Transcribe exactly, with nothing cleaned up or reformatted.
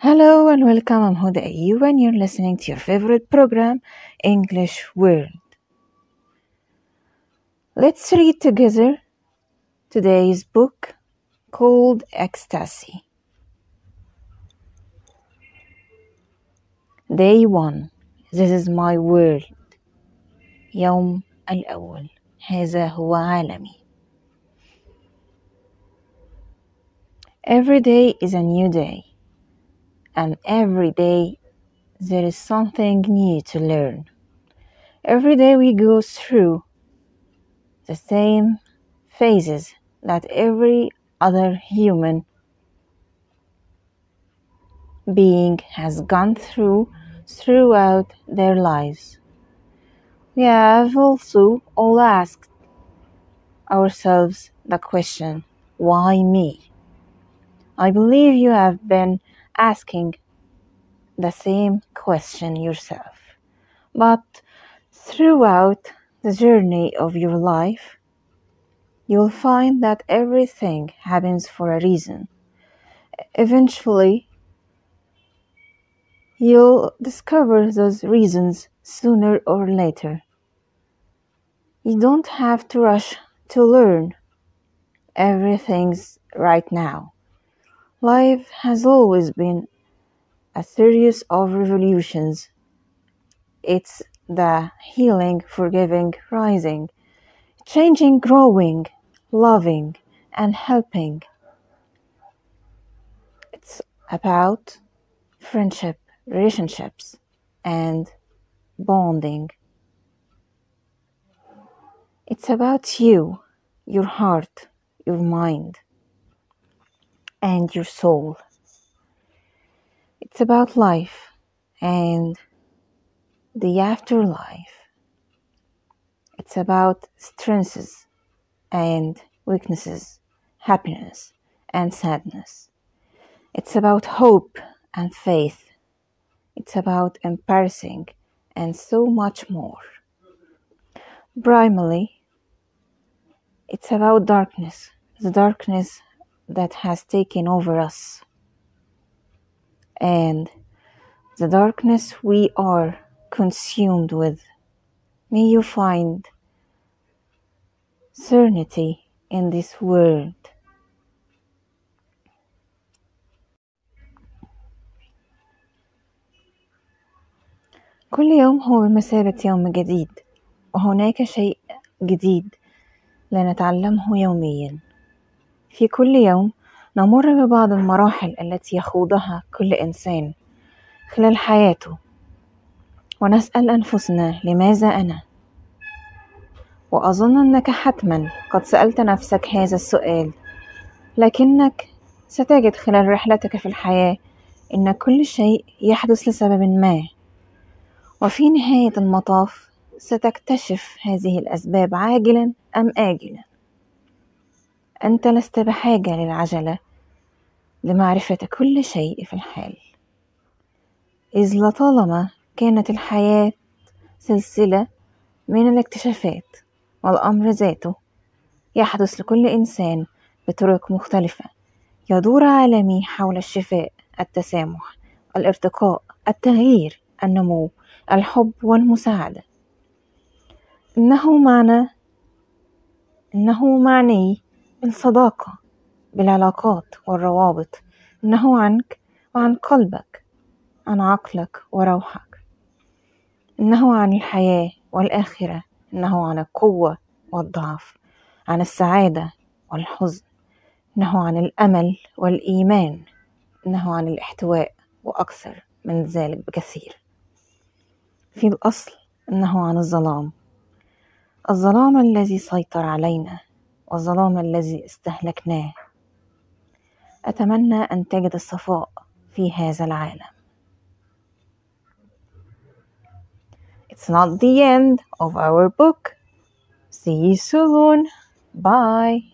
Hello and welcome. I'm Huda Ayoub and you're listening to your favorite program, English World. Let's read together today's book called Ecstasy. Day one. This is my world. يوم الأول. هذا هو عالمي. Every day is a new day, and every day there is something new to learn. Every day we go through the same phases that every other human being has gone through throughout their lives. We have also all asked ourselves the question, why me? I believe you have been asking the same question yourself. But throughout the journey of your life, you'll find that everything happens for a reason. Eventually, you'll discover those reasons sooner or later. You don't have to rush to learn everything's right now. Life has always been a series of revolutions. It's the healing, forgiving, rising, changing, growing, loving, and helping. It's about friendship, relationships, and bonding. It's about you, your heart, your mind, and your soul. It's about life and the afterlife. It's about strengths and weaknesses, happiness and sadness. It's about hope and faith. It's about embarrassing and so much more. Primarily, it's about darkness, the darkness that has taken over us, and the darkness we are consumed with. May you find serenity in this world. كل يوم هو بمثابة يوم جديد، وهناك شيء جديد لنتعلمه يوميا. في كل يوم نمر ببعض المراحل التي يخوضها كل إنسان خلال حياته، ونسأل أنفسنا لماذا أنا؟ وأظن أنك حتما قد سألت نفسك هذا السؤال، لكنك ستجد خلال رحلتك في الحياة إن كل شيء يحدث لسبب ما، وفي نهاية المطاف ستكتشف هذه الأسباب عاجلا أم آجلا. أنت لست بحاجة للعجلة لمعرفة كل شيء في الحال، إذ لطالما كانت الحياة سلسلة من الاكتشافات، والأمر ذاته يحدث لكل إنسان بطرق مختلفة. يدور عالمي حول الشفاء، التسامح، الارتقاء، التغيير، النمو، الحب والمساعدة. إنه معنى إنه معني بالصداقة، بالعلاقات والروابط. إنه عنك وعن قلبك، عن عقلك وروحك. إنه عن الحياة والآخرة. إنه عن القوة والضعف، عن السعادة والحزن. إنه عن الأمل والإيمان. إنه عن الاحتواء وأكثر من ذلك بكثير. في الأصل إنه عن الظلام، الظلام الذي سيطر علينا، والظلام الذي استهلكناه. أتمنى أن تجد الصفاء في هذا العالم. It's not the end of our book. See you soon. Bye.